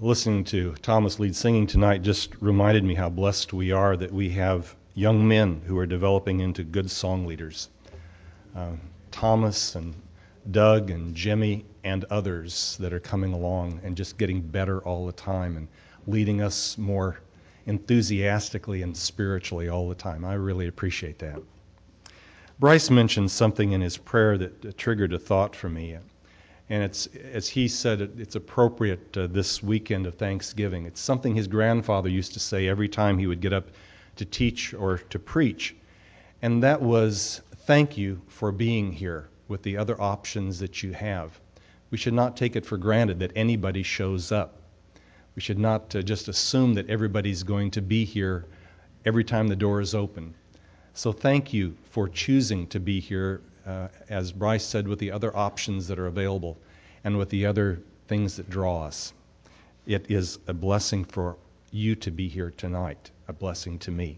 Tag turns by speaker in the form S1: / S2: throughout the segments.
S1: Listening to Thomas lead singing tonight just reminded me how blessed we are that we have young men who are developing into good song leaders. Thomas and Doug and Jimmy and others that are coming along and just getting better all the time and leading us more enthusiastically and spiritually all the time. I really appreciate that. Bryce mentioned something in his prayer that triggered a thought for me. And it's, as he said, it's appropriate this weekend of Thanksgiving. It's something his grandfather used to say every time he would get up to teach or to preach. And that was, thank you for being here with the other options that you have. We should not take it for granted that anybody shows up. We should not just assume that everybody's going to be here every time the door is open. So thank you for choosing to be here, as Bryce said, with the other options that are available and with the other things that draw us. It is a blessing for you to be here tonight, a blessing to me.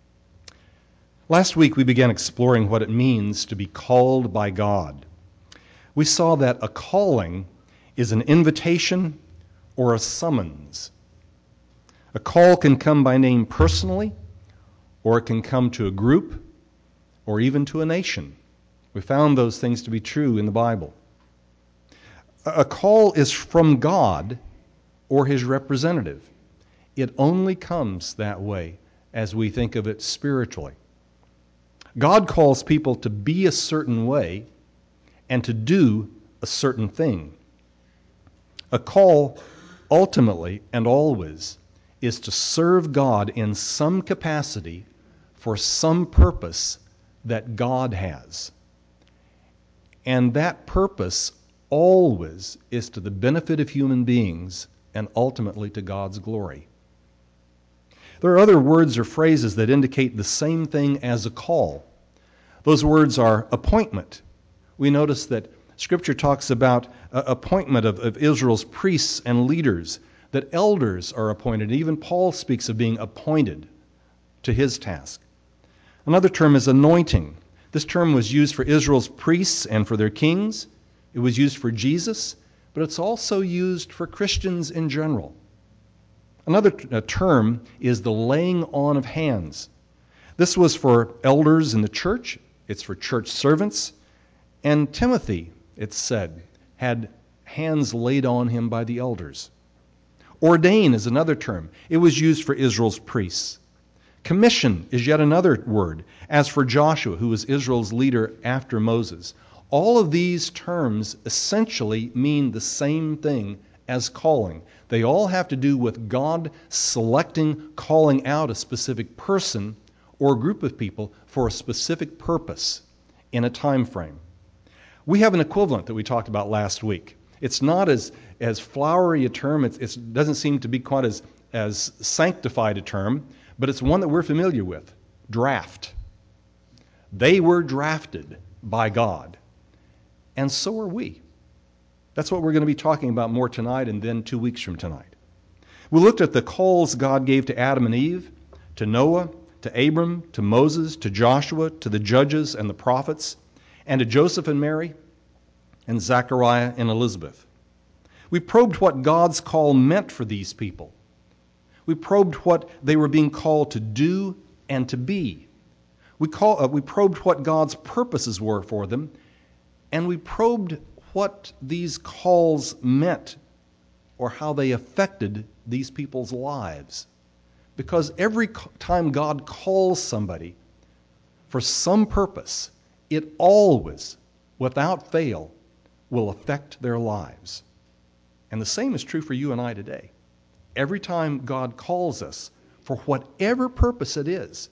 S1: Last week we began exploring what it means to be called by God. We saw that a calling is an invitation or a summons. A call can come by name personally, or it can come to a group, or even to a nation. We found those things to be true in the Bible. A call is from God or His representative. It only comes that way as we think of it spiritually. God calls people to be a certain way and to do a certain thing. A call, ultimately and always, is to serve God in some capacity for some purpose that God has. And that purpose always is to the benefit of human beings and ultimately to God's glory. There are other words or phrases that indicate the same thing as a call. Those words are appointment. We notice that Scripture talks about appointment of Israel's priests and leaders, that elders are appointed. Even Paul speaks of being appointed to his task. Another term is anointing. This term was used for Israel's priests and for their kings. It was used for Jesus, but it's also used for Christians in general. Another term is the laying on of hands. This was for elders in the church. It's for church servants. And Timothy, it's said, had hands laid on him by the elders. Ordain is another term. It was used for Israel's priests. Commission is yet another word, as for Joshua, who was Israel's leader after Moses. All of these terms essentially mean the same thing as calling. They all have to do with God selecting, calling out a specific person or group of people for a specific purpose in a time frame. We have an equivalent that we talked about last week. It's not as flowery a term. It doesn't seem to be quite as sanctified a term, but it's one that we're familiar with. Draft. They were drafted by God, and so are we. That's what we're going to be talking about more tonight and then 2 weeks from tonight. We looked at the calls God gave to Adam and Eve, to Noah, to Abram, to Moses, to Joshua, to the judges and the prophets, and to Joseph and Mary, and Zechariah and Elizabeth. We probed what God's call meant for these people. We probed what they were being called to do and to be. We probed what God's purposes were for them, and we probed what these calls meant or how they affected these people's lives. Because every time God calls somebody for some purpose, it always, without fail, will affect their lives. And the same is true for you and I today. Every time God calls us for whatever purpose it is,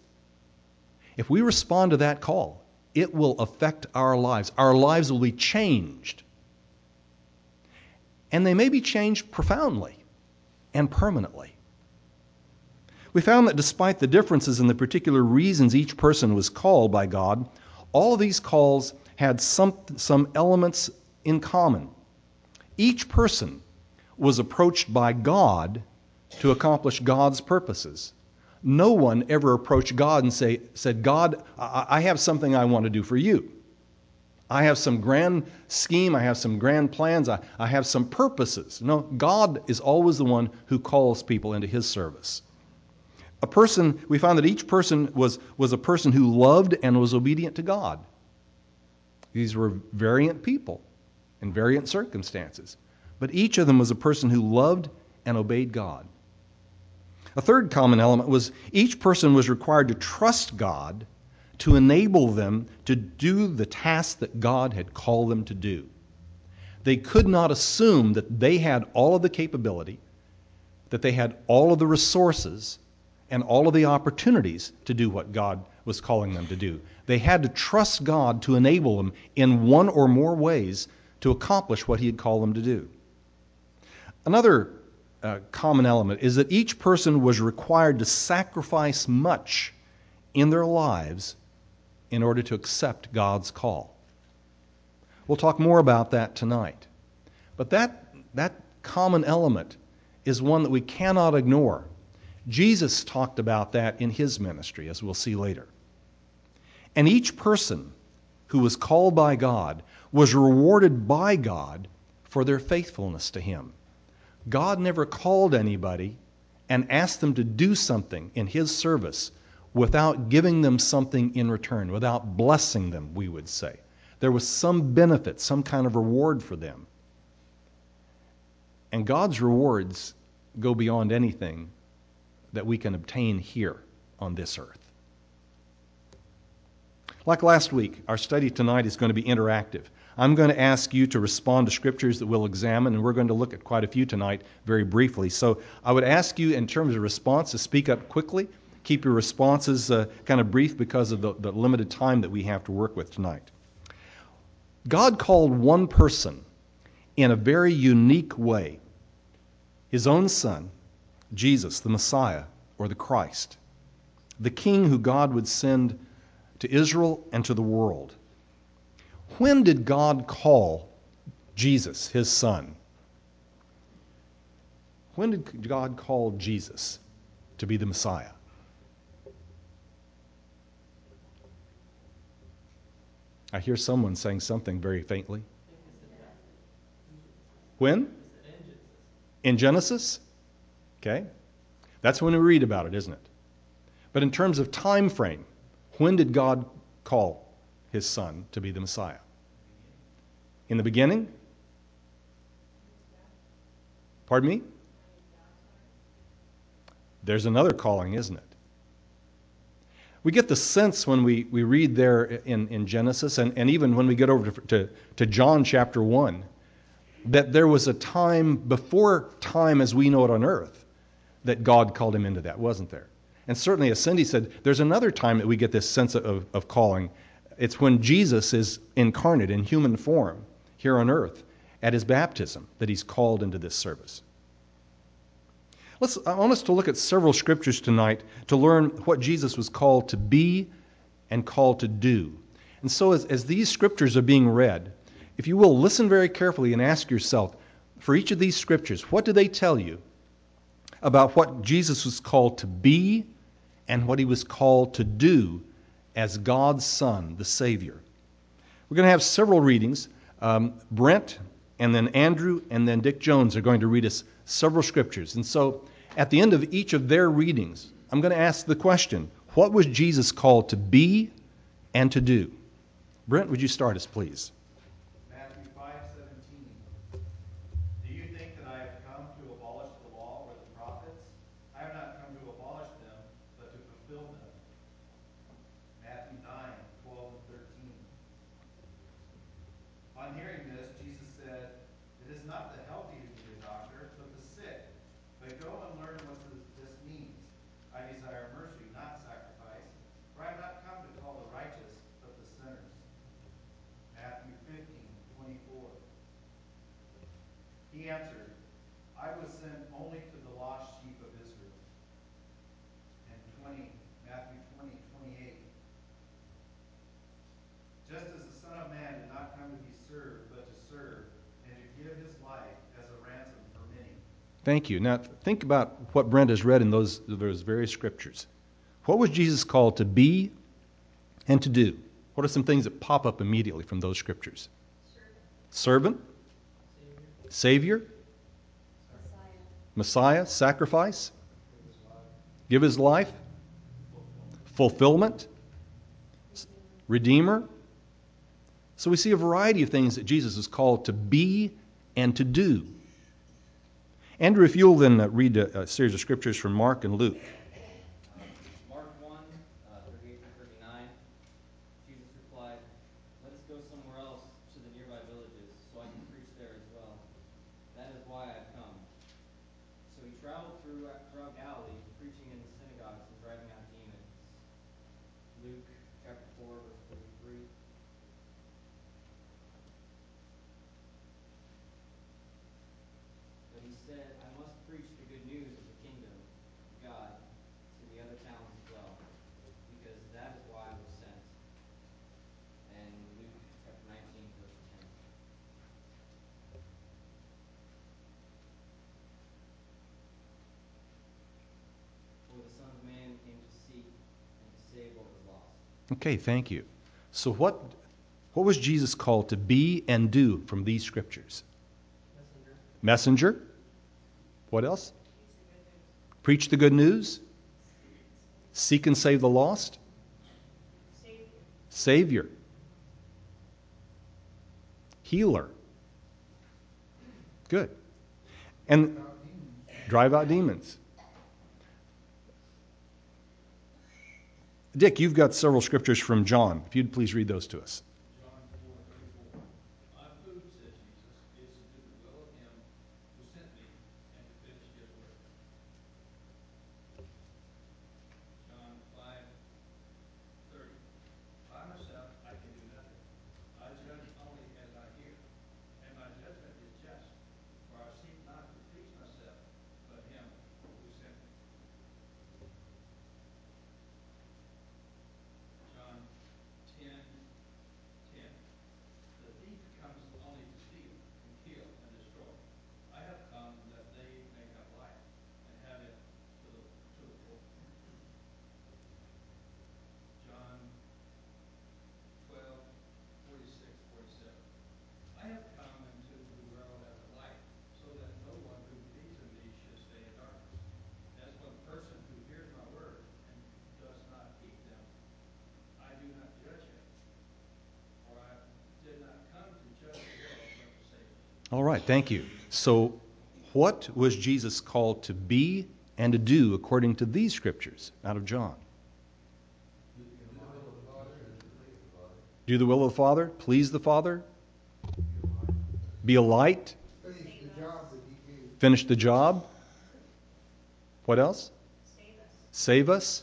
S1: if we respond to that call, it will affect our lives. Our lives will be changed. And they may be changed profoundly and permanently. We found that despite the differences in the particular reasons each person was called by God, all of these calls had some elements in common. Each person was approached by God to accomplish God's purposes. No one ever approached God and said, God, I have something I want to do for you. I have some grand scheme. I have some grand plans. I have some purposes. No, God is always the one who calls people into his service. We found that each person was a person who loved and was obedient to God. These were variant people in variant circumstances. But each of them was a person who loved and obeyed God. A third common element was each person was required to trust God to enable them to do the task that God had called them to do. They could not assume that they had all of the capability, that they had all of the resources, and all of the opportunities to do what God was calling them to do. They had to trust God to enable them in one or more ways to accomplish what he had called them to do. Another common element is that each person was required to sacrifice much in their lives in order to accept God's call. We'll talk more about that tonight. But that common element is one that we cannot ignore. Jesus talked about that in his ministry, as we'll see later. And each person who was called by God was rewarded by God for their faithfulness to him. God never called anybody and asked them to do something in his service without giving them something in return, without blessing them, we would say. There was some benefit, some kind of reward for them. And God's rewards go beyond anything that we can obtain here on this earth. Like last week, our study tonight is going to be interactive. I'm going to ask you to respond to scriptures that we'll examine, and we're going to look at quite a few tonight very briefly. So I would ask you, in terms of response, to speak up quickly. Keep your responses kind of brief because of the limited time that we have to work with tonight. God called one person in a very unique way, his own Son, Jesus, the Messiah, or the Christ, the King who God would send to Israel and to the world. When did God call Jesus, his Son? When did God call Jesus to be the Messiah? I hear someone saying something very faintly. When? In Genesis? Okay. That's when we read about it, isn't it? But in terms of time frame, when did God call his Son to be the Messiah? In the beginning? Pardon me? There's another calling, isn't it? We get the sense when we read there in Genesis, and even when we get over to John chapter 1, that there was a time before time as we know it on earth that God called him into that, wasn't there? And certainly, as Cindy said, there's another time that we get this sense of calling. It's when Jesus is incarnate in human form here on earth at his baptism that he's called into this service. I want us to look at several scriptures tonight to learn what Jesus was called to be and called to do. And so as these scriptures are being read, if you will, listen very carefully and ask yourself, for each of these scriptures, what do they tell you about what Jesus was called to be and what he was called to do as God's Son, the Savior? We're going to have several readings. Brent and then Andrew and then Dick Jones are going to read us several scriptures. And so at the end of each of their readings, I'm going to ask the question, what was Jesus called to be and to do? Brent, would you start us, please?
S2: Matthew 5:17. Do you think that I have come to abolish the law or the prophets? I have not come to abolish them, but to fulfill them. Matthew 9:12 and 13. On hearing this, Jesus said, "It is not the healthy who need a doctor, but the sick. But go and learn what this means. I desire mercy, not sacrifice, for I have not come to call the righteous, but the sinners." Matthew 15:24. He answered, "I was sent only to the lost sheep of Israel." And Matthew 20:28. Just as the Son of Man did not come to be served, but to serve, and to give his life as a ransom for many.
S1: Thank you. Now think about what Brent has read in those various scriptures. What was Jesus called to be and to do? What are some things that pop up immediately from those scriptures? Servant, Savior, Messiah, sacrifice, give his life, fulfillment, Redeemer. So we see a variety of things that Jesus is called to be and to do. Andrew, if you'll then read a series of scriptures from Mark and Luke.
S3: Mark 1, 38 through 39. Jesus replied, "Let us go somewhere else to the nearby villages, so I can preach there as well. That is why I have come." So he traveled throughout Galilee, preaching in the synagogues and driving out demons. Luke chapter 4, verse 33. But he said, "I must preach the good news of the kingdom of God to the other towns as well, because that is why I was sent." And Luke chapter 19, verse 10. For the Son of Man came to seek and to save what was lost.
S1: Okay, thank you. So what was Jesus called to be and do from these scriptures? Messenger. What else? Preach the good news. Seek and save the lost. Savior. Healer. Good. And drive out demons. Dick, you've got several scriptures from John. If you'd please read those to us.
S4: John 4:34. My food, said Jesus, is to do the will of him who sent me and to finish his work. John 5:30. By myself I can do nothing. I judge only as I hear, and my judgment is just, for I seek not to please myself, but him who sent me. John 10:10. The thief comes only to steal and kill and destroy. I have come that they may have life and have it to the full. John 12:46-47. I have come into the world as a light, so that no one who believes in me should stay in darkness. As for the person who hears my word and does not keep them, I do not judge him. For I did not come to judge the world, but to save it.
S1: All right, thank you. So what was Jesus called to be and to do according to these scriptures out of John? Do the will of the Father, please the Father, be a light,
S5: Finish the job that he gave.
S1: finish the job. What else? Save us.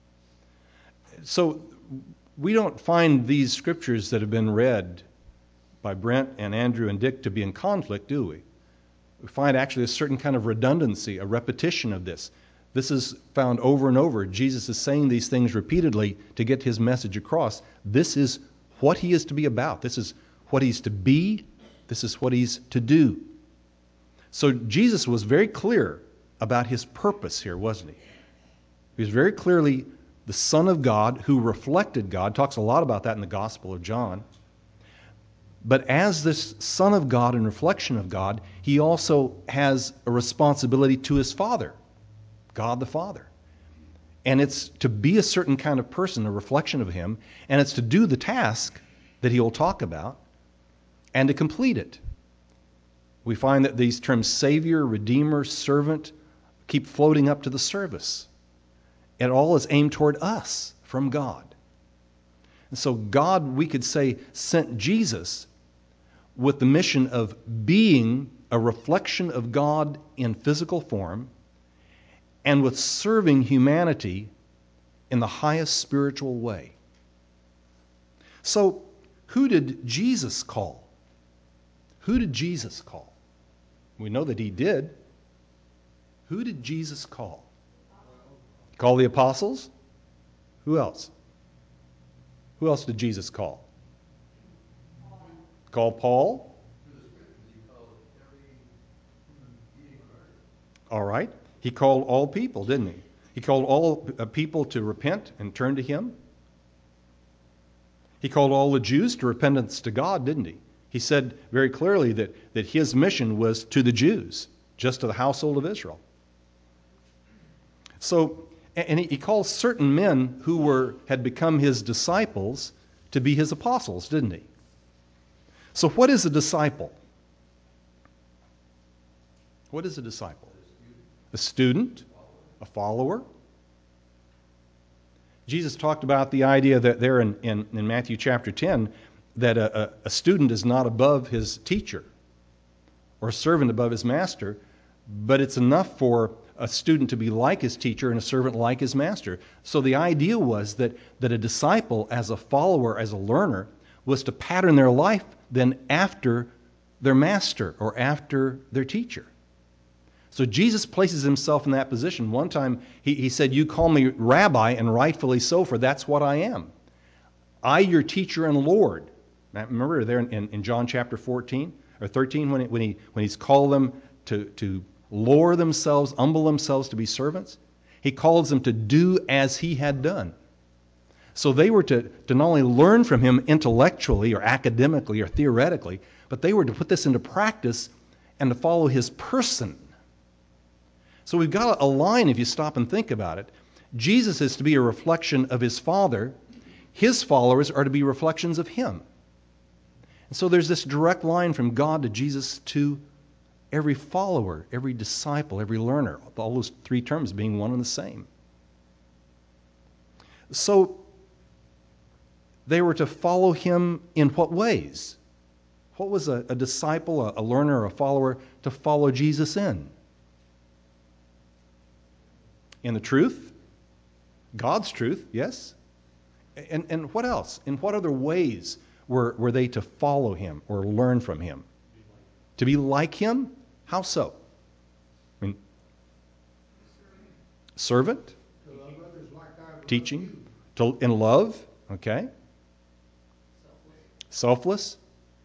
S1: So we don't find these scriptures that have been read by Brent and Andrew and Dick to be in conflict, do we? We find actually a certain kind of redundancy, a repetition of this. This is found over and over. Jesus is saying these things repeatedly to get his message across. This is what he is to be about. This is what he's to be. This is what he's to do. So Jesus was very clear about his purpose here, wasn't he? He was very clearly the Son of God who reflected God. Talks a lot about that in the Gospel of John. But as this Son of God and reflection of God, he also has a responsibility to his Father, God the Father. And it's to be a certain kind of person, a reflection of him, and it's to do the task that he will talk about and to complete it. We find that these terms Savior, Redeemer, Servant keep floating up to the surface. It all is aimed toward us from God. And so God, we could say, sent Jesus with the mission of being a reflection of God in physical form and with serving humanity in the highest spiritual way. So, who did Jesus call? Who did Jesus call? We know that he did. Who did Jesus call? Call the apostles? Who else? Who else did Jesus call? Call Paul?
S5: Through the scriptures, he called every human being on earth.
S1: All right. He called all people, didn't he? He called all people to repent and turn to him. He called all the Jews to repentance to God, didn't he? He said very clearly that his mission was to the Jews, just to the household of Israel. So, and he calls certain men who had become his disciples to be his apostles, didn't he? So what is a disciple? What is a disciple? A student, a follower. Jesus talked about the idea that there in Matthew chapter 10 that a student is not above his teacher or a servant above his master, but it's enough for a student to be like his teacher and a servant like his master. So the idea was that a disciple, as a follower, as a learner, was to pattern their life then after their master or after their teacher. So Jesus places himself in that position. One time he said, "You call me rabbi, and rightfully so, for that's what I am. I, your teacher and Lord." Now, remember there in John chapter 14 or 13 when he's called them to lower themselves, humble themselves to be servants. He calls them to do as he had done. So they were to not only learn from him intellectually or academically or theoretically, but they were to put this into practice and to follow his person. So we've got a line, if you stop and think about it. Jesus is to be a reflection of his Father. His followers are to be reflections of him. And so there's this direct line from God to Jesus to every follower, every disciple, every learner, all those three terms being one and the same. So they were to follow him in what ways? What was a disciple, a learner, or a follower to follow Jesus in? In the truth, God's truth, yes. And what else? In what other ways were they to follow him or learn from him? To be like him? How so? I mean, servant,
S5: To love others like I would love
S1: teaching,
S5: you.
S1: in love, okay. Selfless,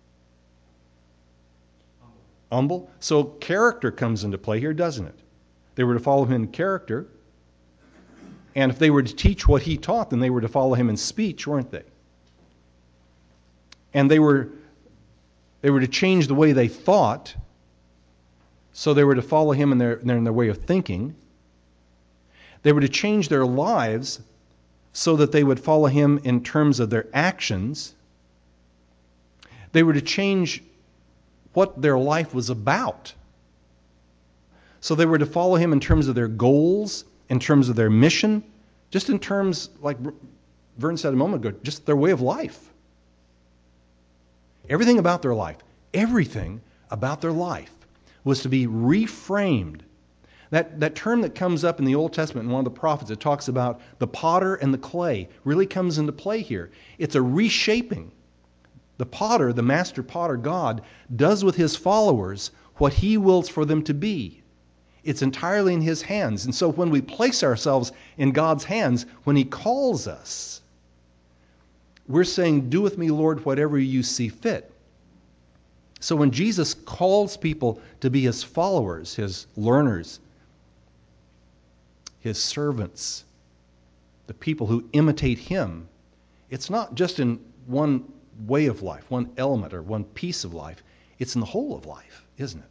S1: humble. So character comes into play here, doesn't it? They were to follow him in character. And if they were to teach what he taught, then they were to follow him in speech, weren't they? And they were to change the way they thought, so they were to follow him in their way of thinking. They were to change their lives so that they would follow him in terms of their actions. They were to change what their life was about. So they were to follow him in terms of their goals, in terms of their mission, just in terms, like Vern said a moment ago, just their way of life. Everything about their life was to be reframed. That term that comes up in the Old Testament in one of the prophets, it talks about the potter and the clay, really comes into play here. It's a reshaping. The potter, the master potter, God, does with his followers what he wills for them to be. It's entirely in his hands. And so when we place ourselves in God's hands, when he calls us, we're saying, "Do with me, Lord, whatever you see fit." So when Jesus calls people to be his followers, his learners, his servants, the people who imitate him, it's not just in one way of life, one element or one piece of life. It's in the whole of life, isn't it?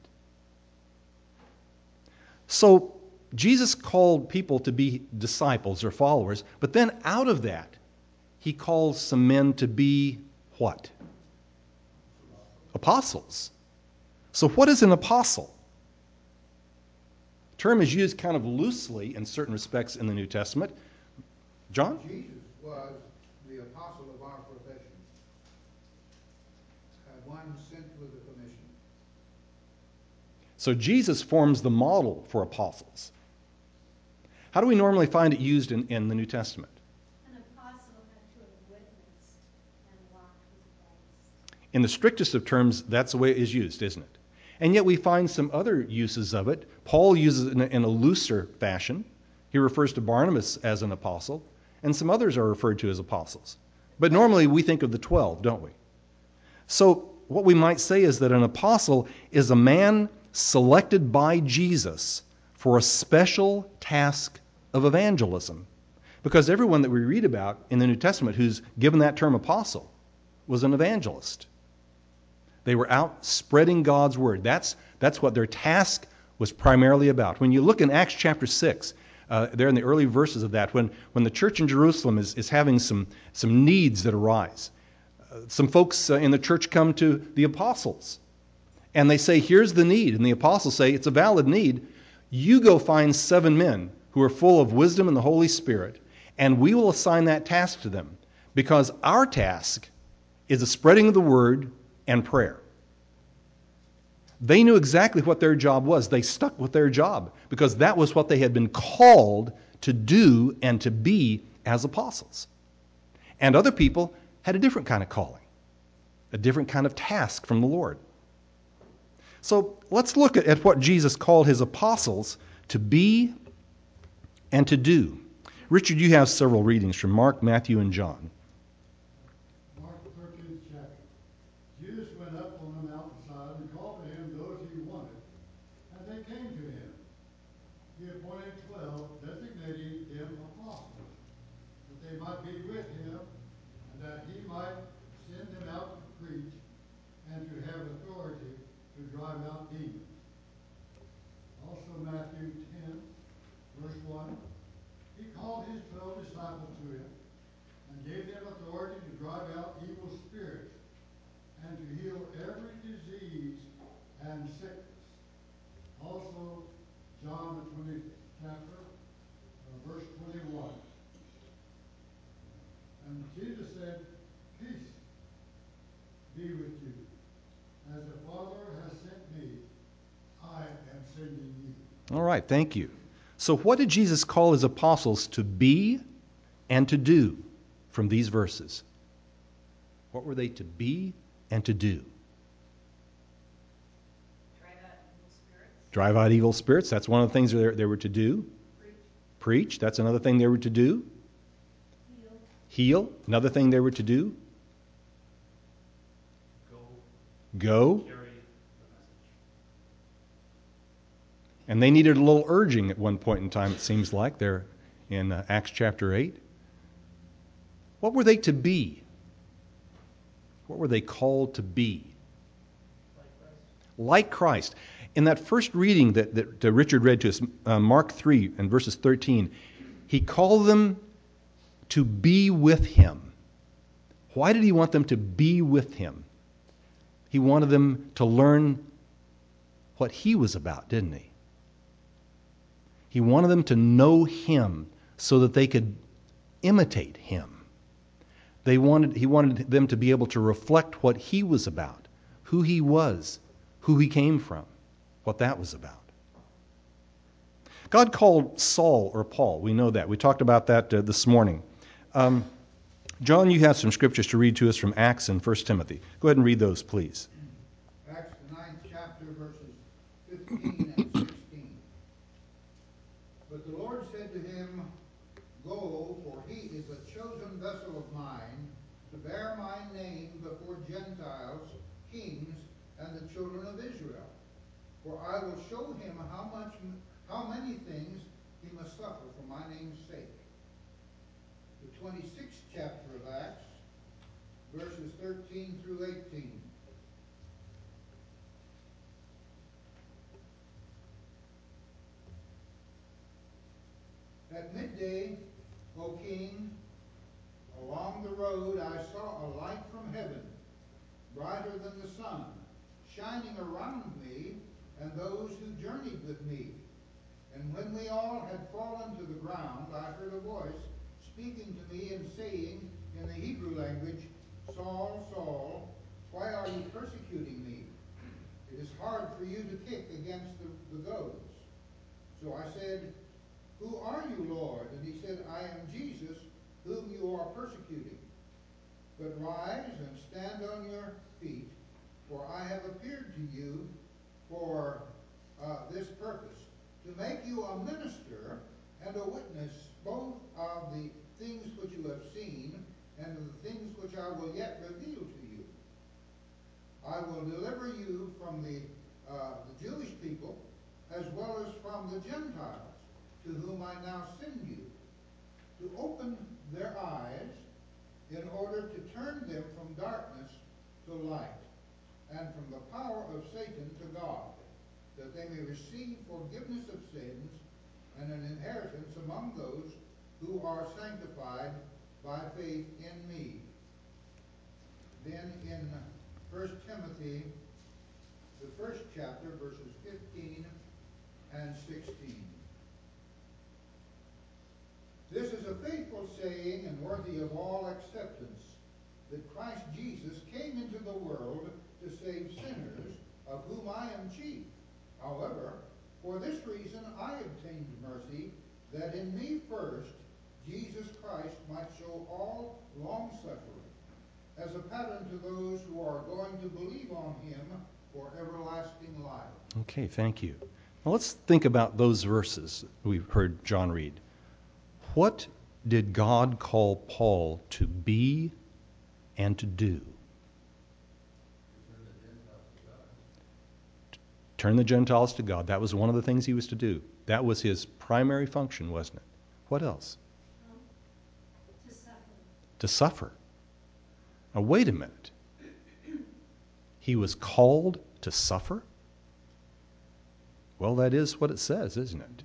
S1: So Jesus called people to be disciples or followers, but then out of that, he calls some men to be what? Apostles. So what is an apostle? The term is used kind of loosely in certain respects in the New Testament. John?
S5: Jesus was the apostle of our profession, one sent with a commission.
S1: So Jesus forms the model for apostles. How do we normally find it used in the New Testament?
S6: An apostle had to have witnessed and walked with Christ.
S1: In the strictest of terms, that's the way it is used, isn't it? And yet we find some other uses of it. Paul uses it in a looser fashion. He refers to Barnabas as an apostle, and some others are referred to as apostles. But normally we think of the 12, don't we? So what we might say is that an apostle is a man selected by Jesus for a special task of evangelism. Because everyone that we read about in the New Testament who's given that term apostle, was an evangelist. They were out spreading God's word. That's what their task was primarily about. When you look in Acts chapter 6, there in the early verses of that, when the church in Jerusalem is having some needs that arise, some folks in the church come to the apostles and they say, here's the need. And the apostles say, it's a valid need. You go find 7 men who are full of wisdom and the Holy Spirit, and we will assign that task to them, because our task is the spreading of the word and prayer. They knew exactly what their job was. They stuck with their job because that was what they had been called to do and to be as apostles. And other people had a different kind of calling, a different kind of task from the Lord. So let's look at what Jesus called his apostles to be and to do. Richard, you have several readings from Mark, Matthew, and John.
S7: Mark, the 13th chapter. Jesus went up on the mountainside and called to him those he wanted, and they came to him. He appointed 12, designating them apostles, that they might be with him, and that he might send them out to preach and to have authority to drive out demons. Also Matthew 10, verse 1. He called his 12 disciples to him and gave them authority to drive out evil spirits and to heal every disease and sickness. Also John the 20th chapter, verse 21. And Jesus said, peace be with you. As the Father has sent me, I am sending you.
S1: All right, thank you. So what did Jesus call his apostles to be and to do from these verses? What were they to be and to do?
S8: Drive out evil spirits.
S1: Drive out evil spirits. That's one of the things they were to do. Preach. That's another thing they were to do. Heal. Another thing they were to do. Go.
S9: Carry the message.
S1: And they needed a little urging at one point in time, it seems like. They're in Acts chapter 8. What were they to be? What were they called to be? Like Christ. In that first reading that Richard read to us, Mark 3 and verses 13, he called them to be with him. Why did he want them to be with him? He wanted them to learn what he was about, didn't he? He wanted them to know him so that they could imitate him. He wanted them to be able to reflect what he was about, who he was, who he came from, what that was about. God called Saul or Paul. We know that. We talked about that this morning. John, you have some scriptures to read to us from Acts and 1 Timothy. Go ahead and read those, please.
S5: Acts, the 9th chapter, verses 15 and 16. But the Lord said to him, Go, for he is a chosen vessel of mine, to bear my name before Gentiles, kings, and the children of Israel. For I will show him how many things he must suffer for my name's sake. The 26th chapter of Acts, verses 13 through 18. At midday, O king, along the road I saw a light from heaven, brighter than the sun, shining around me and those who journeyed with me. And when we all had fallen to the ground, I heard a voice speaking to me and saying in the Hebrew language, Saul, Saul, why are you persecuting me? It is hard for you to kick against the goads. So I said, Who are you, Lord? And he said, I am Jesus, whom you are persecuting. But rise and stand on your feet, for I have appeared to you for this purpose, to make you a minister and a witness both of the things which you have seen and of the things which I will yet reveal to you. I will deliver you from the Jewish people as well as from the Gentiles, to whom I now send you, to open their eyes in order to turn them from darkness to light, and from the power of Satan to God, that they may receive forgiveness of sins and an inheritance among those who are sanctified by faith in me. Then in 1 Timothy, the first chapter, verses 15 and 16. This is a faithful saying and worthy of all acceptance, that Christ Jesus came into the world to save sinners, of whom I am chief. However, for this reason I obtained mercy, that in me first Jesus Christ might show all long-suffering, as a pattern to those who are going to believe on him for everlasting life.
S1: Okay, thank you. Now let's think about those verses we've heard John read. What did God call Paul to be and to do? Turn the Gentiles to God. That was one of the things he was to do. That was his primary function, wasn't it? What else?
S6: To suffer.
S1: To suffer. Now, wait a minute. He was called to suffer? Well, that is what it says, isn't it?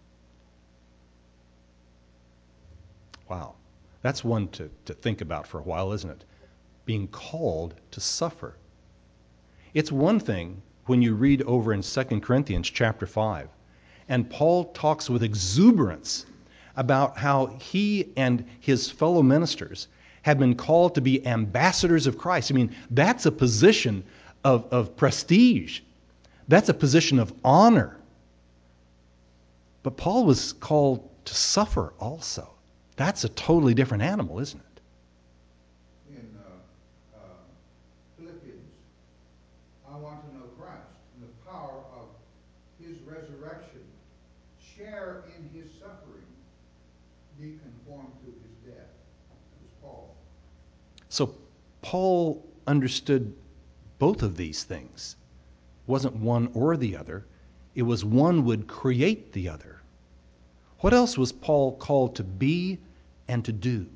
S1: Wow. That's one to think about for a while, isn't it? Being called to suffer. It's one thing when you read over in 2 Corinthians chapter 5, and Paul talks with exuberance about how he and his fellow ministers have been called to be ambassadors of Christ. I mean, that's a position of prestige. That's a position of honor. But Paul was called to suffer also. That's a totally different animal, isn't it?
S5: In Philippians, I want to know Christ and the power of his resurrection, share in his suffering, be conformed to his death. That was Paul.
S1: So Paul understood both of these things. It wasn't one or the other. It was one would create the other. What else was Paul called to be and to do?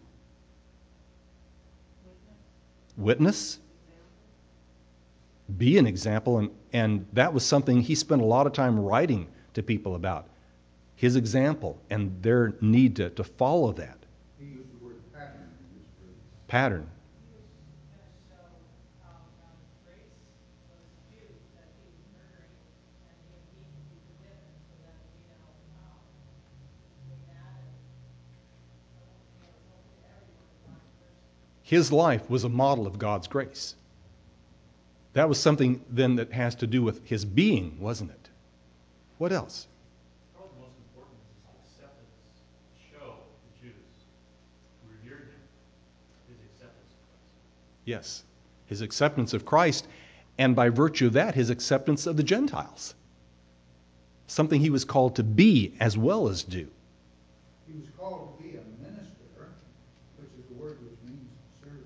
S1: Witness. Be an example. And that was something he spent a lot of time writing to people about. His example and their need to follow that.
S5: He used the word pattern in this verse.
S1: Pattern.
S8: He was going to show how God's grace was due that he was murdering and he needed to be forgiven so that we now between that and it's open to everyone in God's mercy.
S1: His life was a model of God's grace. That was something then that has to do with his being, wasn't it? What else?
S9: Probably the most important is his acceptance to show the Jews who revered him his acceptance of Christ.
S1: Yes, his acceptance of Christ, and by virtue of that, his acceptance of the Gentiles. Something he was called to be as well as do.
S5: He was called to be a minister, which is a word which means servant.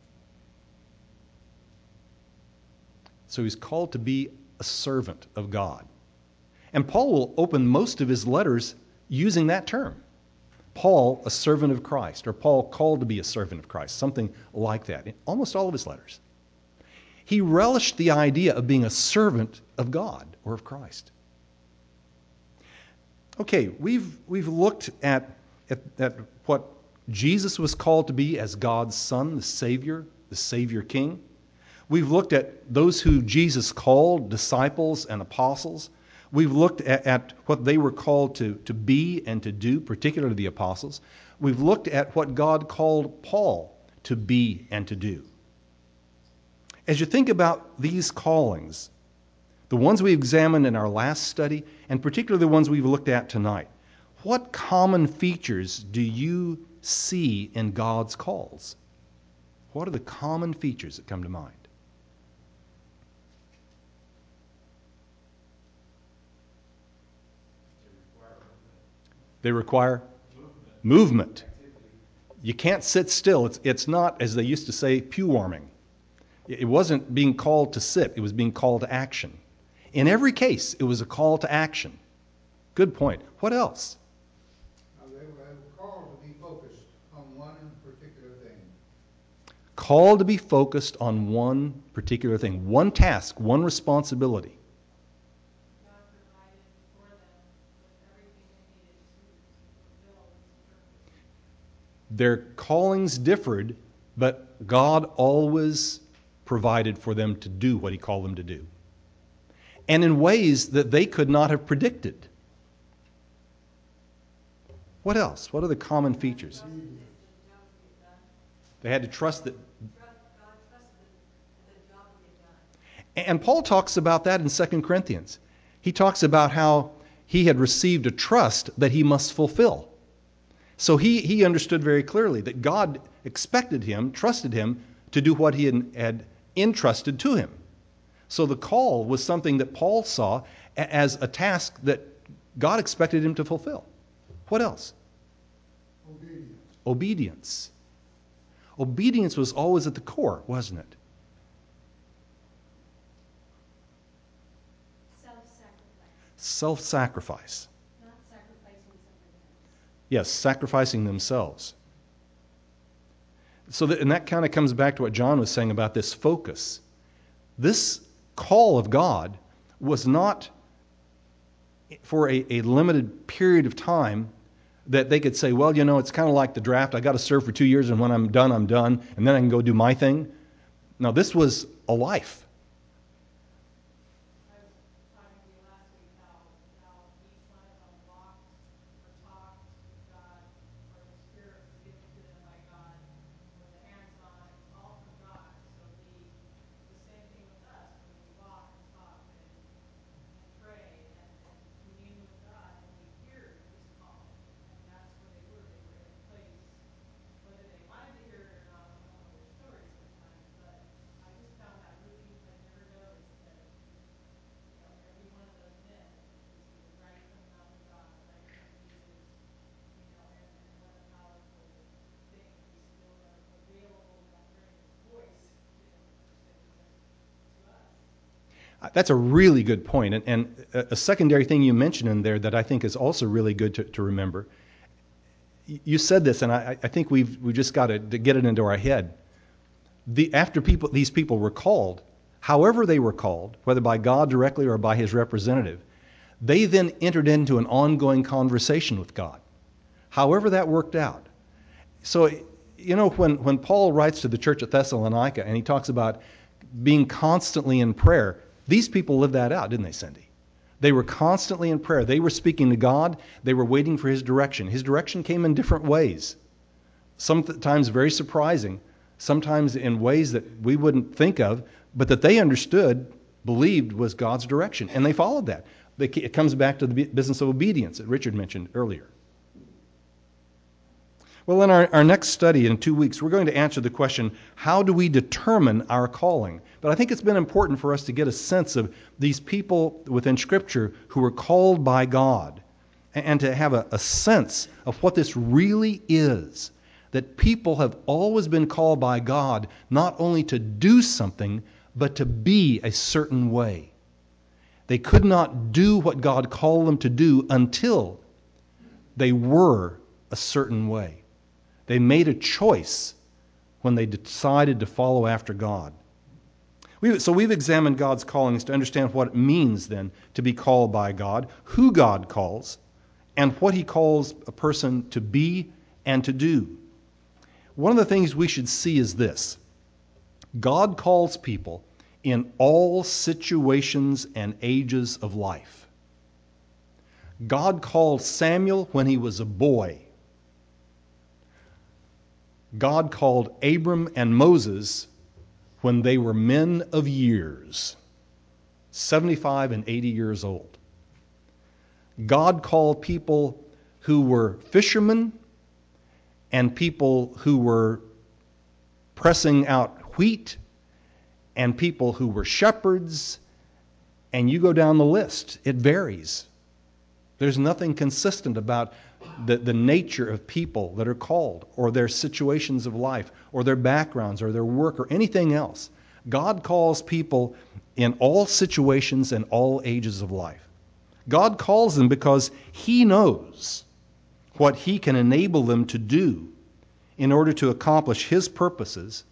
S1: So he's called to be a servant of God. And Paul will open most of his letters using that term. Paul, a servant of Christ, or Paul called to be a servant of Christ, something like that, in almost all of his letters. He relished the idea of being a servant of God or of Christ. Okay, we've looked at what Jesus was called to be as God's Son, the Savior King. We've looked at those who Jesus called, disciples and apostles. We've looked at what they were called to be and to do, particularly the apostles. We've looked at what God called Paul to be and to do. As you think about these callings, the ones we examined in our last study, and particularly the ones we've looked at tonight, what common features do you see in God's calls? What are the common features that come to mind? They require movement. You can't sit still. It's not, as they used to say, pew warming. It wasn't being called to sit. It was being called to action. In every case, it was a call to action. Good point. What else?
S5: They were called to be focused on one particular thing.
S1: called to be focused on one particular thing, one task, one responsibility.
S8: God provided for them with everything they needed to fulfill this purpose.
S1: Their callings differed, but God always provided for them to do what He called them to do, and in ways that they could not have predicted. What else? What are the common features? They had to trust that.
S8: God trusted that the job would get done.
S1: And Paul talks about that in 2 Corinthians. He talks about how he had received a trust that he must fulfill. So he understood very clearly that God expected him, trusted him, to do what he had entrusted to him. So the call was something that Paul saw as a task that God expected him to fulfill. What else? Obedience. Obedience was always at the core, wasn't it?
S6: Self-sacrifice.
S1: Self-sacrifice.
S6: Not sacrificing somebody else.
S1: Yes, sacrificing themselves. And that kind of comes back to what John was saying about this focus. This call of God was not for a limited period of time that they could say, well, it's kind of like the draft. I got to serve for 2 years, and when I'm done, and then I can go do my thing. No, this was a life.
S8: I was talking to you last week how each one of them walked or talked with God, or the Spirit was given to them by God, or the hands-on. It was all from God. So the same thing with us when we walk and talk and pray and commune with God, and we hear His call. And that's where they were. They were in a place, whether they wanted to hear it or not. We don't know their story sometimes, but I just found that really, I've never noticed that, every one of those men was right from the mouth of God, right from Jesus, and what a powerful thing that we still are available enough hearing His voice, per se, to us.
S1: That's a really good point. And a secondary thing you mentioned in there that I think is also really good to remember. You said this, and I think we've just got to get it into our head. After these people were called, however they were called, whether by God directly or by His representative, they then entered into an ongoing conversation with God, however that worked out. So, when Paul writes to the church at Thessalonica and he talks about being constantly in prayer, these people lived that out, didn't they, Cindy? They were constantly in prayer. They were speaking to God. They were waiting for His direction. His direction came in different ways, sometimes very surprising, sometimes in ways that we wouldn't think of, but that they understood, believed was God's direction, and they followed that. It comes back to the business of obedience that Richard mentioned earlier. Well, in our next study in 2 weeks, we're going to answer the question, how do we determine our calling? But I think it's been important for us to get a sense of these people within Scripture who were called by God, and to have a sense of what this really is, that people have always been called by God not only to do something, but to be a certain way. They could not do what God called them to do until they were a certain way. They made a choice when they decided to follow after God. So we've examined God's callings to understand what it means then to be called by God, who God calls, and what He calls a person to be and to do. One of the things we should see is this. God calls people in all situations and ages of life. God called Samuel when he was a boy. God called Abram and Moses when they were men of years, 75 and 80 years old. God called people who were fishermen and people who were pressing out wheat and people who were shepherds, and you go down the list. It varies. There's nothing consistent about the nature of people that are called, or their situations of life, or their backgrounds, or their work, or anything else. God calls people in all situations and all ages of life. God calls them because He knows what He can enable them to do in order to accomplish His purposes,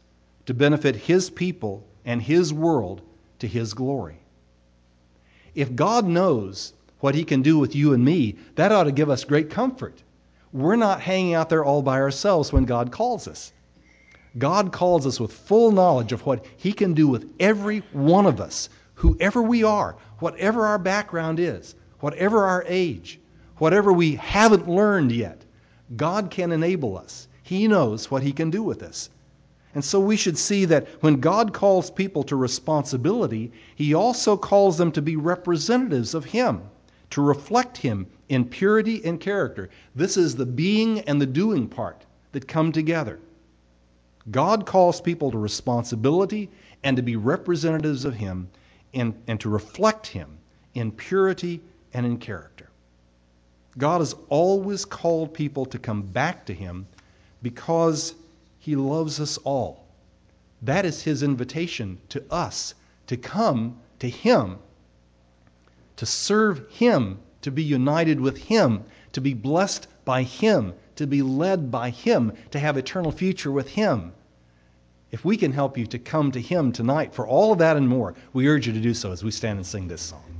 S1: to benefit His people and His world to His glory. If God knows what He can do with you and me, that ought to give us great comfort. We're not hanging out there all by ourselves when God calls us. God calls us with full knowledge of what He can do with every one of us, whoever we are, whatever our background is, whatever our age, whatever we haven't learned yet. God can enable us. He knows what He can do with us. And so we should see that when God calls people to responsibility, He also calls them to be representatives of Him, to reflect Him in purity and character. This is the being and the doing part that come together. God calls people to responsibility and to be representatives of Him and to reflect Him in purity and in character. God has always called people to come back to Him because He loves us all. That is His invitation to us, to come to Him, to serve Him, to be united with Him, to be blessed by Him, to be led by Him, to have eternal future with Him. If we can help you to come to Him tonight for all of that and more, we urge you to do so as we stand and sing this song.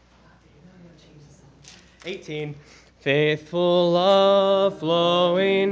S10: 18. Faithful love flowing